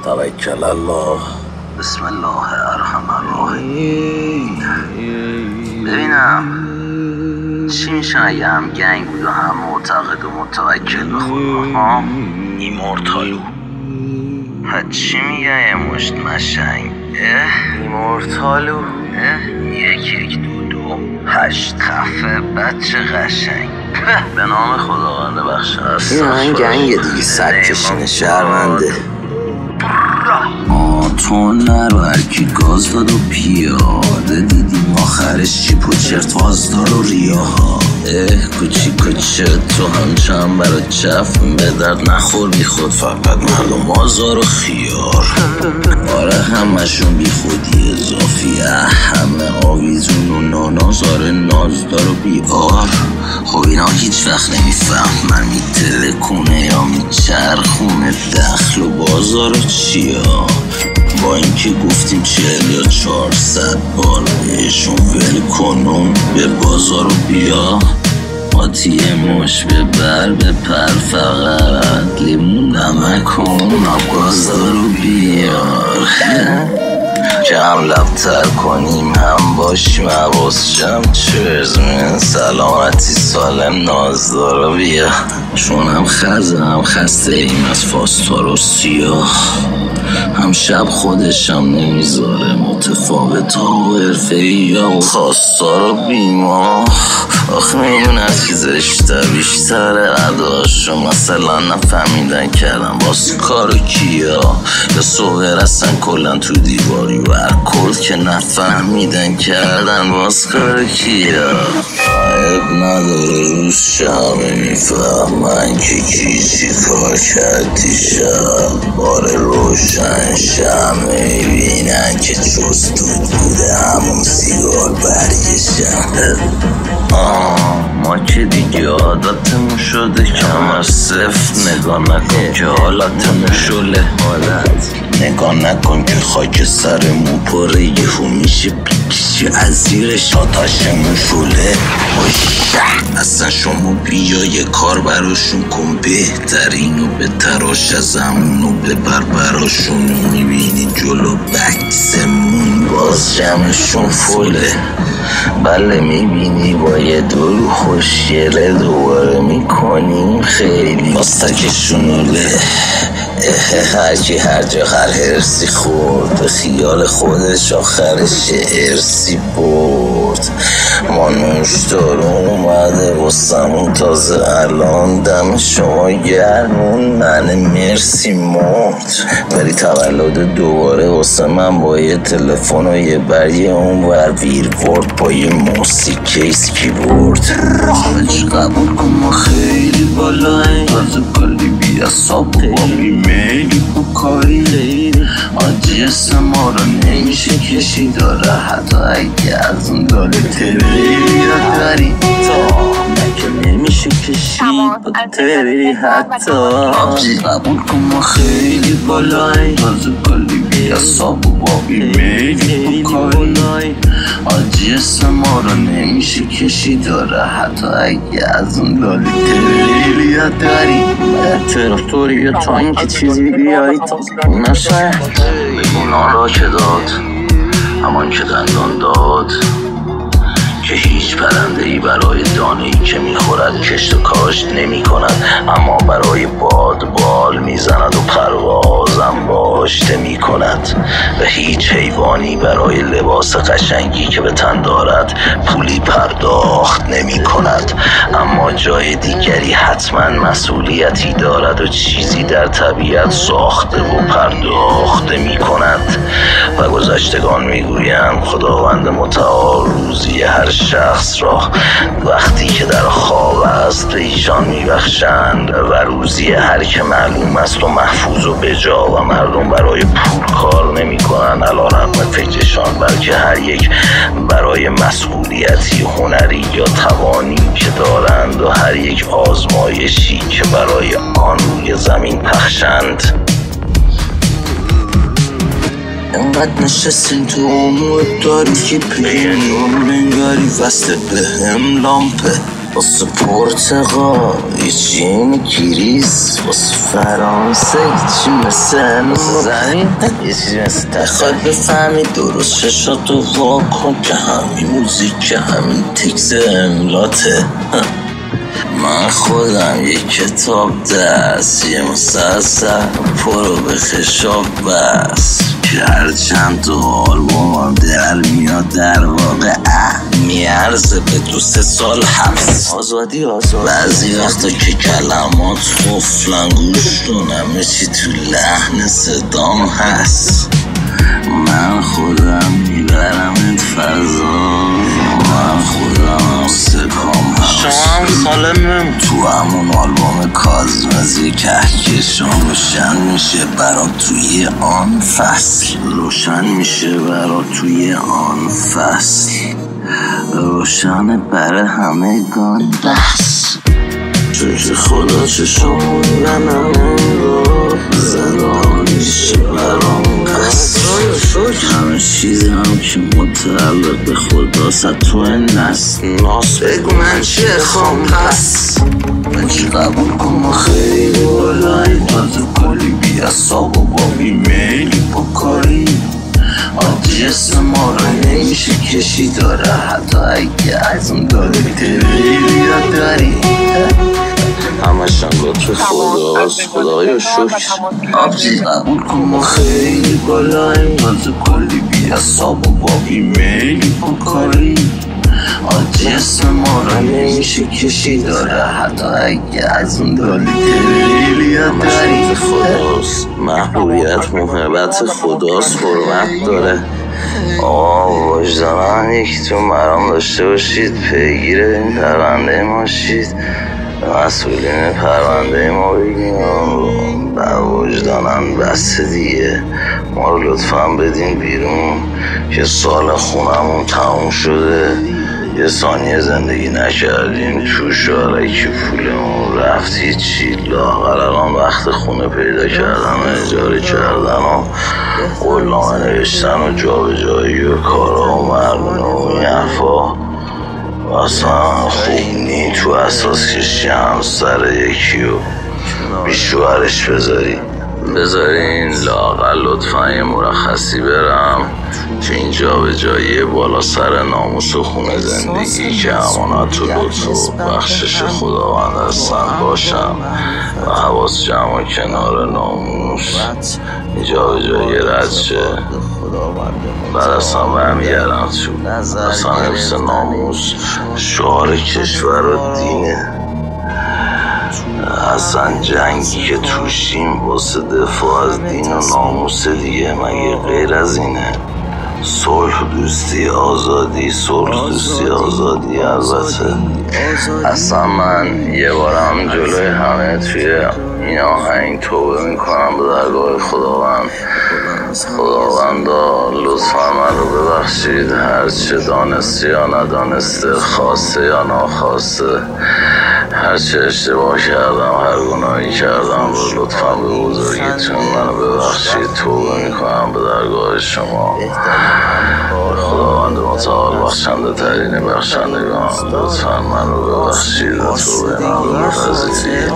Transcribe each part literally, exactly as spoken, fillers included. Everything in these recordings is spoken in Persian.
توکل الله. بسم الله الرحمن الرحیم. ببینم چی میشه اگه هم گنگ بود و هم معتقد و متوکل به خدا؟ ها؟ ایمورتالو چی میگه یه مشت مشنگ؟ ایمورتالو یک یک دو دو هشت خفه بچه قشنگ. به نام خداوند بخشنده. این همین گنگه دیگه، سگ کشینه شهرونده. تو نرو هرکی گاز داد و پیاده دیدیم آخرش چی پوچرت وازدار و ریاها. اه کوچی کوچه تو هم چند برا چف به درد نخور بی خود، فقط مردم آزار و خیار. آره همشون بی خودی اضافی، همه آویزون و نانازار نازدار و بیار. خب اینا هیچ وقت نمیفهمن میتلکونه یا میچرخونه دخل و بازار و چیا. با اینکه گفتیم چهل یا چهارصد بار بهشون ول کنون به بازار رو بیا. آتیه مش ببر بپر فقط لیمون نمک کن آبگازدار رو بیار. که هم لبتر کنیم هم باشیم حواس جمع چرز من سلامتی سالم نازدار رو بیا. چون هم خزه هم خسته ایم از فاستار و سیاه، هم شب خودشم نمیذاره متفاوت ها و حرفه‌ای ها و خواستار و بیما. آخه میون از کی زشته بیشتره قداشو مثلا نفهمیدن کردن باز کارو کیا، یا صبح رسن کلن تو دیواری و هر کل که نفهمیدن کردن باز کارو کیا. عیب نداره روز شمه میفهمن که کی چی کار کردی شب. بار روشن شمه بینن که جز دود بوده همون سیگار برگشن. آه ما که دیگه عادتمون شده کمر سفت نگاه نکن که حالتمون شله حالت. نگاه نکن که خاک سرمون پره یهو میشه بیکشی از زیرش آتاشمون شله. اصلا شما بیا یه کار براشون کن بهترینو به تراش از همونو ببر براشونو. میبینی جلو بکسمون باز جمعشون فله. بله میبینی با یه دور خوشیره دوباره میکنیم خیلی باستکشونوله. هرکی هر جا هر هرسی خورد به خیال خودش آخرش ارسی برد. ما نوشدارون اومده واسمون تازه الان دم شما گرمون من مرسی مرد. ولی تولد دوباره واسه من با یه تلفن و یه بریه اون ور ویرورد با یه موسیقی کیس کیبورد. حالش قبول کن ما خیلی بالاییم تازه کلی بی اصاب و با بیمیلی بکاری. آجی اسم ما رو نمیشه کشی داره حتی اگه از اون داله تری یاد داری تا مگه نمیشه کشی با تری حتی. آجی قبول کن ما خیلی بالاییم تازه کلی بی اصاب و با بیمیلی بکاری. آجی اسم ما رو نمیشه کشی داره حتی اگه از اون داله تری یاد داری. تراکتوری بیا تا اینکه چیزی بیایی تا نشه. بگونان را که داد همان که دندان داد که هیچ پرنده ای برای دانه ای که میخورد کشت و کاشت نمی کند، اما برای باد بال میزند و پروازم باشته می کند. و هیچ حیوانی برای لباس قشنگی که به تن دارد پولی پرداخت نمی کند، اما جای دیگری حتما مسئولیتی دارد و چیزی در طبیعت ساخته و پرداخته می کند. و گذشتگان میگویند خداوند متعال روزی هر شخص را وقتی که در خواب است به ایشان میبخشند و روزی هر که معلوم است و محفوظ و بجا و مردم برای پول کار نمی کنند علیرغم فکرشان، بلکه هر یک برای مسئولیتی هنری یا توانی که دارند و هر یک آزمایشی که برای آن روی زمین پخشند. انقدر نشستیم تو امور داری که پیانو نگاری وصله به هم لامپه. واسه پرتقال یه چین گریز، واسه فرانسه یه چی مثل زمین، یه چیزی مثل تخوای بفهمی درست ششاتو واکن که همین موزیک که همین تکس املاته. من خودم یک کتاب دست، یه مسلسل پرو به خشاب بس، که هر چند تو آلبومم در میاد در واقع میارزه به دو سه سال حبس. آزادی آزادی بعضی وقتا که کلمات قفلن گوش کنم چی تو لحن صدام هست. من خودم میبرم این فضا، من خودم سکام هست. شما هم سالمم تو همون آلبوم کازمزی کهکشان روشن میشه برا توی آن فصل، روشن میشه برا توی آن فصل، روشن برای همگان بس. چون که خدا چشمون بنام رو زدان میشه برام پس. همه چیز هم که متعلق به خدا ست تو نست ناس بگو من چه خوام پس. من چی قبول کنم خیلی بالایی تازه کلی بی اصاب و با بی میلی بکاری. آدی اسم ما رو نمیشه کشی داره، حتی اگه از اون داره تریلی یاد داری. همشان لطف خداست، خدایا شکر. آبجی قبول کن ما خیلی بالاییم تازه کلی بی اصاب و با بی میلی بکاری. آدی اسم ما رو نمیشه کشی داره، حتی اگه از اون داری تریلی یاد داری. خداست، محبوبیت محبت خداست، حرمت داره. آقا وجدانم یکی تو مرام داشته باشید، پیگیر این پرونده ما شید، مسئولین پرونده ما بگیم با وجدانم بسته دیگه، ما رو لطفا بدین بیرون که سال خونمون تموم شده، یه ثانیه زندگی نکردیم تو شارکی پولمون رفتی چی لاغر. الان وقت خونه پیدا کردن، اجاره کردن و قولنامه نوشتن و جابجایی و کارا و مردونه و این حرفا اصلا خوب نی. تو اساس کشی همسر یکی و بیشوهرش بذاری بذارین لاقل لطفا یه مرخصی برم که اینجا به جایی بالا سر ناموس و خونه زندگی که امانت و لطف و بخشش خداوند هستن باشم و حواس جمع و کنار ناموس اینجا به جایی رد شه. بعد اصلا برمیگردم تو اصلا حفظ ناموس شعار کشور و دینه. اصلا جنگی که توشیم واسه دفاع از دین و ناموس دیگه مگه غیر از اینه؟ صلح دوستی آزادی، صلح دوستی آزادی. البته اصلا من یه بارم جلوی همه توی این آهنگ توبه میکنم به درگاه خداوند. خداوندا لطفا من رو ببخشید، هرچه دانسته یا ندانسته، خواسته یا ناخواسته، هرچه اشتباه کردم، هر گناهی کردم رو لطفا به بزرگیتون منو ببخشید. توبه میکنم به درگاه شما. خداوند متعال بخشنده ترین بخشندگان لطفا من رو ببخشید و توبه من رو بپذیرید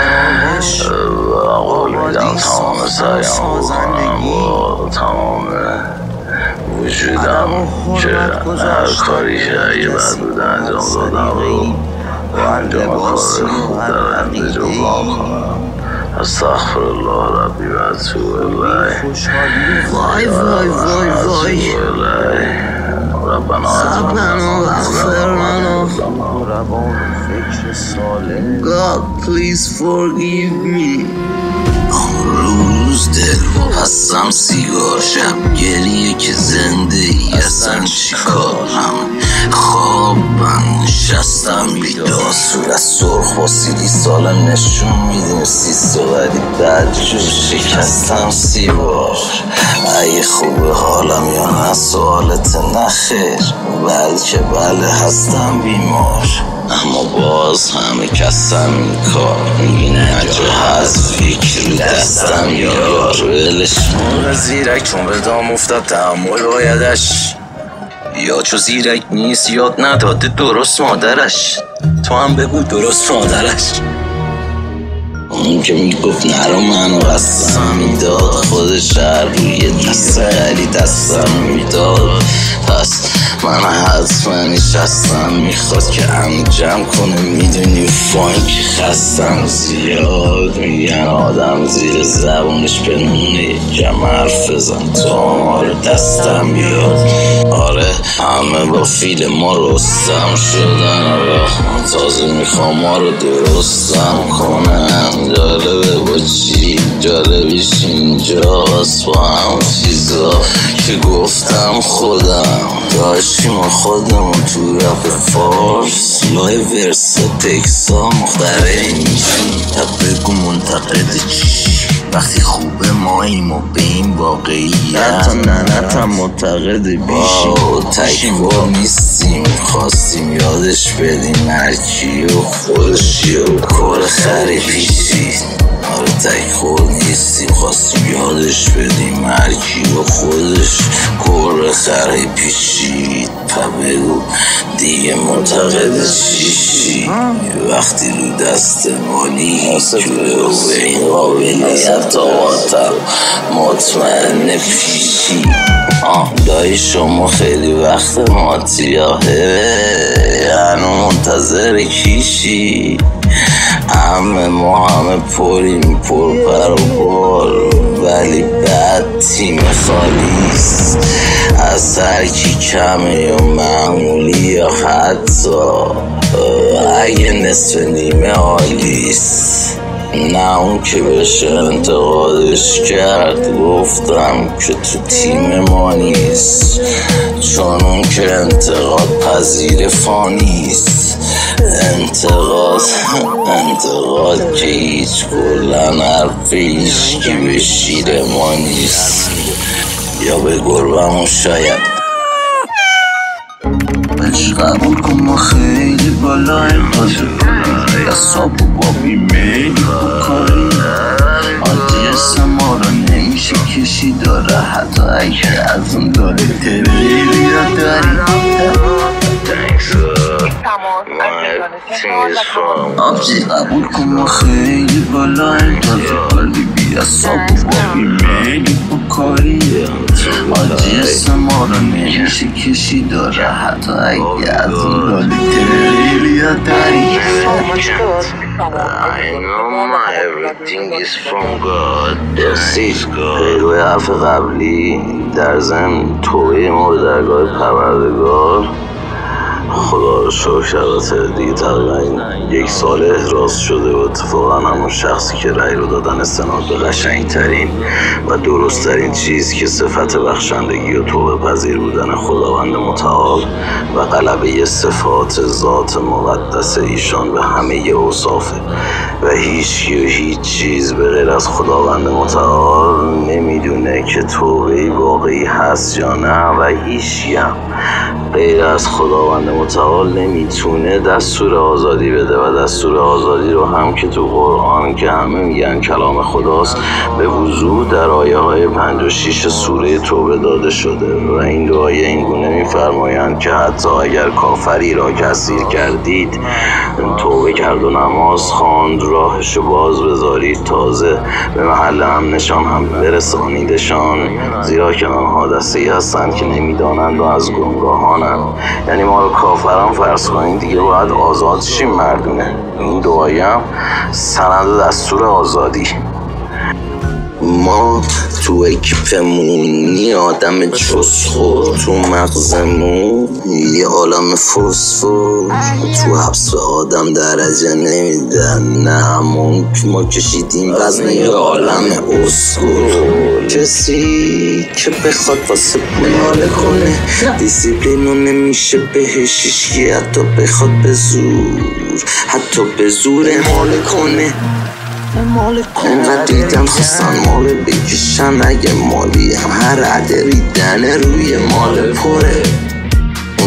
و قول میدم تمام سعیم بکنم با تمام وجودم که هر کاری که اگه بد بوده انجام دادم رو و انجام کار خوب در انده جبران کنم. استغفر الله ربی و اتوب الیه. وای وای وای وای ربنا اغفر لنا. God please forgive me. روز دل هستم سیگار، شب گریه که زندگی اصلا چیکارم، خواب من نشستم بیدار، صورت سرخ با سیلی سالم نشون میدیم سیسته ولی بعد جور شکستم سی بار. اگه خوبه حالم یا نه سوالت نخیر، بلکه بله هستم بیمار، اما باز همه کسم این کار میبینه جا هست فکر دستم یار. ولش مون زیرک چون به دام افتاد تحمل بایدش یا چو زیرک نیست یاد نداده درست مادرش. تو هم بگو درست مادرش. اون که میگفت نرو منو قسم میداد، خودش هر روی دست غری دستم میداد. پس من حتما نشستم، میخواد که هم جمع کنه. میدونی فانک خستم زیاد، میگن آدم زیر زبونش پنونه. یکم حرف بزن تو آمار دستم بیاد. آره همه با فیل ما رستم شدن، آره تازه میخوام ما رو درستم کنم. جالبه با چی جالبیش اینجاست، با هم چیزا که گفتم خودم داشتیم خودمون تو رپ فارس. لای ورسا تکسا مختره میشیم، تا بگو منتقد چیشی وقتی خوبه ماییم و به این واقعیت. حتی ننت هم معتقد بیشیم، تکبار نیستیم خواستیم یادش بدیم هرکی و خودشی و کار خری پیشید. آره تکبار نیستیم خواستیم یادش بدیم هرکی و خودش کار خری پیشید. پا بگو دیگه معتقد چیشی وقتی رو دست مانی جوه و به این قابلیت آقاتم مطمئن پیشی. آه دایی شما خیلی وقت ماتیاهه، هنو منتظر کیشی. همه ما همه پریم پر پر و بار، ولی بعد تیم خالیست. از هر کی کمه یا معمولی یا حتی اگه نصف نیمه عالیست. نه اون که بشه انتقادش کرد، گفتم که تو تیم ما نیست، چون اون که انتقاد پذیر فانیست. انتقاد انتقاد که هیچ کلن حرف هیچکی به شیر ما نیست، یا به گربمون شاید. بهش قبول کن ما خیلی بالاییم، یا ساب و بابی میلی بکاریم. آدیس ما رو نمیشه کشی داره، حتی اگه از اون داره تریلی یا داریم. آبجی قبول کن ما خیلی بالاییم، تازه حالی بیا ساب و بابی میلی بکاریم. آدیس ما رو نمیشه کشی داره، حتی اگه از اون داره تریلی یا داریم. I know my everything is from God. Yes, God. پیروی حرف قبلی در ضمن توبه ما به درگاه پروردگار. خدا رو شکر البته دیگه تقریبا یک سال احراز شده و اتفاقا همون شخصی که رأی رو دادن استناد به قشنگترین و درستترین چیز که صفت بخشندگی و توبه پذیر بودن خداوند متعال و غلبه صفات ذات مقدس ایشان به همه اوصافه و هیچ و هیچ چیز به غیر از خداوند متعال نمیدونه که توبه واقعی هست یا نه، و هیچ هم غیر از خداوند متعال نمیتونه دستور آزادی بده و دستور آزادی رو هم که تو قرآن که همه میگن کلام خداست به وضوح در آیه های پنج و شیش سوره توبه داده شده و این دو آیه این گونه میفرمایند که حتی اگر کافری را که اسیر کردید توبه کرد و نماز خواند راهشو باز بذارید تازه به محل امنشان هم برسانیدشان، زیرا که آنها دسته‌ای هستند که نمیدانند و از گمراهانند. یعنی ما رو کافران فرض کنید دیگه باید آزاد شیم مردونه. این دو آیه هم سند دستور آزادی. ما تو اکیپمونی آدم جزخور، تو مغزمون یه عالم فسفور. تو حبس به آدم درجه نمیدن، نه همون که ما کشیدیم وزن یه عالم اسکور. کسی که بخواد واسه پول حاله کنه دیسیپلینو نمیشه بهش هیچکی، حتی بخواد به زور حتی به زور حاله کنه. انقدر دیدم خواستن مال بکشن اگه مالی هم هر عده ریدن روی مال پره. اون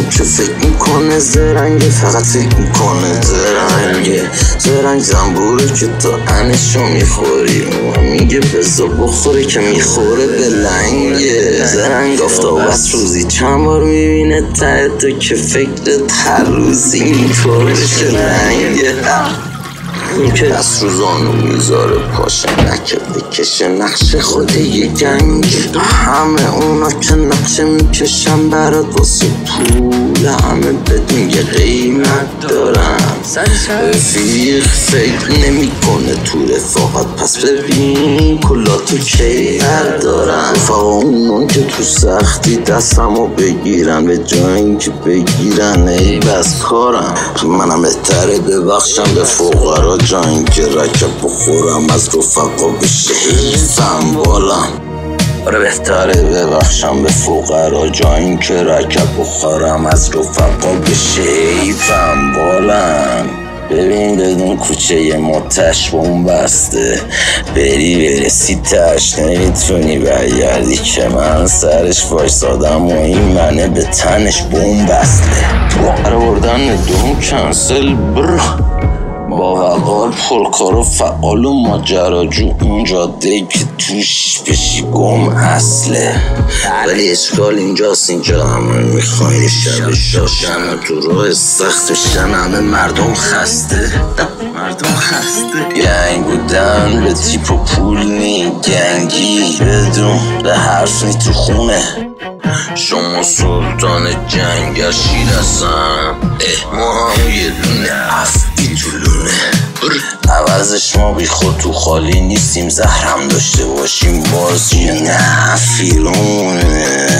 که فکر میکنه زرنگه، فقط فکر میکنه زرنگه. زرنگ زنبوره که تا انشو میخوری، میگه بزا بخوره که میخوره به لنگه. زرنگ آفتاب از روزی چند بار میبینه ته تو که فکرت هر روزی اینطور بشه رنگه. اون که از روزانو میذاره پاشه نکه بکشه نقش خود یه گنگ. همه اونا که نقشه میکشن برات واسه پول، همه بدون یه قیمت دارن. رفیق فکر نمی کنه تو رفاقت، پس ببین کلا تو کی دارن. رفاقا اونان که تو سختی دستمو بگیرن، به جای اینکه بگیرن ای بس کارم. منم بهتره ببخشم به فقرا جا اینکه رکب بخورم از رفقا بشه حیفم بالم. آره بهتره ببخشم به فقرا جا اینکه رکب بخورم از رفقا بشه حیفم بالم. ببین بدون کوچه یه متش بوم بسته، بری برسی تش نمیتونی برگردی که من سرش وایسادم و این منه به تنش بوم بسته. قرار بردن دوم کنسل بر با وقال پرکار و فعال و ماجراجو، اون جاده که توش بشی گم اصله. ولی اشکال اینجاست، اینجا همه میخواین شب شاشن تو راه سخت شن، همه مردم خسته مردم خسته. گنگ بودن به تیپ و پول نی، گنگی بدون به حرف نی تو خونه. شما سلطان جنگ شیرستم، اه ما هم یه دونه افتی تو لونه. عوضش ما بی خود تو خالی نیستیم، زهرم داشته باشیم باز یه نفیرونه.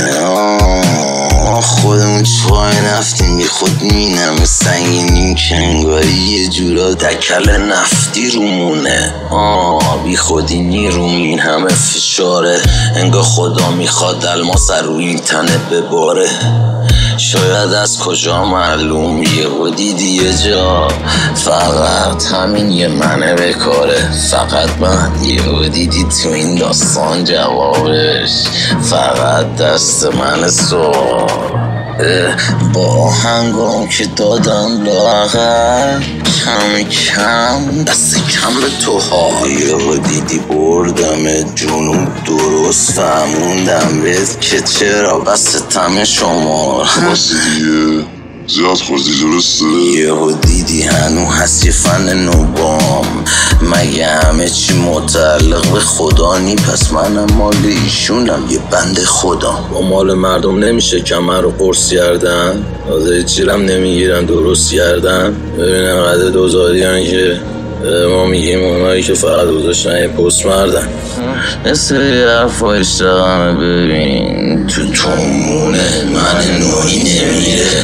خودمون چای نفتیم بی خود مینم سنگینیم که انگاری یه جورا دکل نفتی رومونه. آه بی خودی نیروم این همه فشاره، انگار خدا میخواد الماس رو این تنه بباره. شاید از کجا معلوم یه دیدی یه جا، فقط همین یه منه بکاره. فقط من یه دیدی تو این داستان جوابش فقط دست من سوال. با آهنگام که دادم لاغر کم کم دست کم به تو ها. یه دیدی بردم جنوب درست فهموندم بهت که چرا بس تم شما بسی دیگه زیاد خوردی درسته. یهو دیدی هنو هست یه فن نوبام، مگه همه چی متعلق به خدا نی؟ پس منم مال ایشونم یه بند خدا. با مال مردم نمیشه کمر رو قرص کردن، آزه چیرم نمیگیرن درست کردن. ببینم قده دوزاری هن که ما میگیم اونایی که فقط گذاشتن یه پست مردن. مثل یه حرف اشتغامه ببین تو تومونه من نوعی نمیره.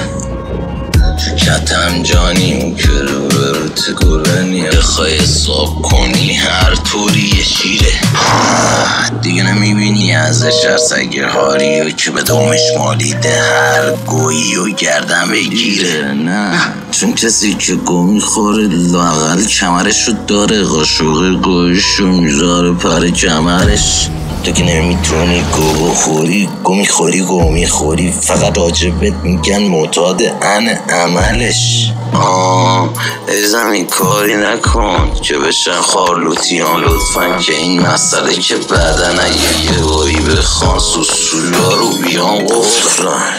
تو کتم جانی اون که رو برو تگرنی، بخوای حساب کنی هر طوری یه شیره. دیگه نمیبینی ازش هر سگه هاری و که به دومش مالیده هر گویی و گردن بگیره. نه چون کسی که گو میخوره لااقل کمرش رو داره، قاشق گویش رو میذاره پر کمرش. تو که نمیتونی گو بخوری گو میخوری گو میخوری، فقط راجبت میگن معتاد ان عملش. آه ای زمین کاری نکن که بشن خارلوتیان لطفا، که این مسئله که بعدن اگه یه باری بخوان سوسولا رو بیان قفرن.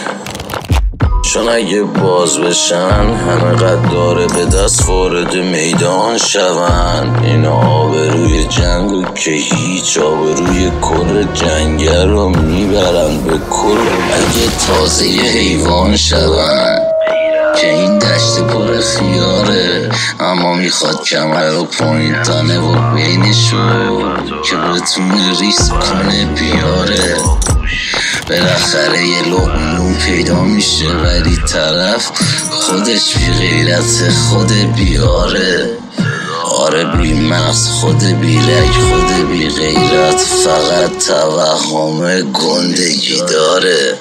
چون اگه باز بشن همه قد داره به دست وارد میدان شون. این آبروی جنگو که هیچ آبروی کل جنگه رو میبرن به کل. اگه تازه حیوان شون که این دشت پر خیاره، اما میخواد کمر و پایین تنه و بینشو که بتونه ریسک کنه بیاره. بالاخره یه لقمه پیدا میشه ولی طرف خودش بی غیرت خود بیاره. آره بی مغز خود بی رگ خود بی غیرت، فقط توهم گندگی داره.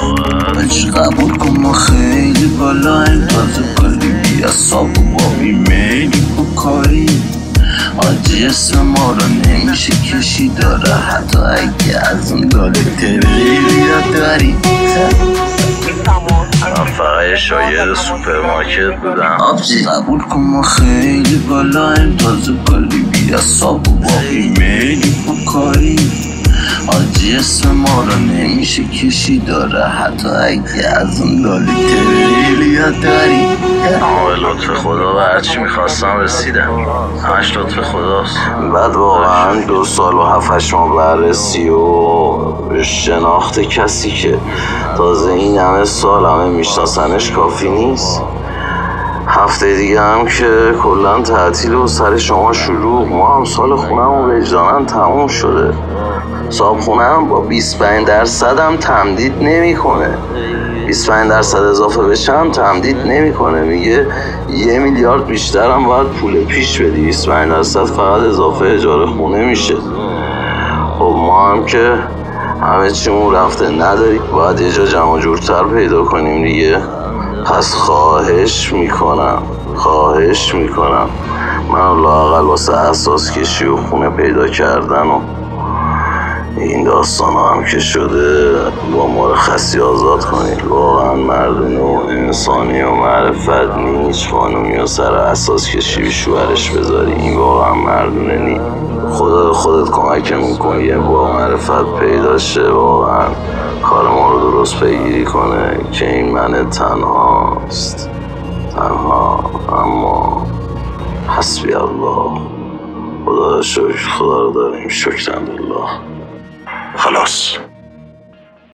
بچه قبول کن ما خیلی بالا این تازه کلی بی اصاب و با بیمیلی بکاری. آجی اسم ما رو نمیشه کشی داره، حتی اگه از اون داره تریلی داری. من فقط یه شاگرد سوپرمارکت بودم. آبجی قبول کن ما خیلی بالاییم، تازه کلی بی حساب و با ایمیلی با کاری. آجی اسم ما رو نمیشه کشی داره، حتی اگه از اون لالی تریلیا داری. آه لطف خدا و هرچی میخواستم رسیدم، همش لطف خداست. بعد واقعا دو سال و هفتش ماه بررسی و شناخت کسی که تازه این همه سال همه میشناسنش کافی نیست. هفته دیگه هم که کلن تعطیل و سر شما شروع. ما هم سال خونم وجدانن تموم شده. صاحب خونم با بیست و پنج درصد هم تمدید نمی کنه. بیست و پنج درصد اضافه بشم تمدید نمی کنه. میگه یه میلیارد بیشتر هم باید پول پیش بدی، بیست و پنج درصد فقط اضافه اجاره خونه میشه. خب ما هم که همه چیمون رفته نداری، باید یه جا جمع جورتر پیدا کنیم دیگه. پس خواهش میکنم خواهش میکنم من لااقل واسه اساس کشی و خونه پیدا کردن و این داستان هم که شده با مرخصی آزاد کنید. واقعا مردونه و انسانی و معرفت نیست خانومی و سر اساس کشی به شوهرش بذاری. این واقعا مردونه نی. خدا خودت کمکمون کن یه با معرفت پیدا شه، واقعا کار ما رو درست پیگیری کنه که این من تنهاست، تنها. اما حسبی الله، خدا شکر، خدا رو داریم، شکرم بالله. خلاص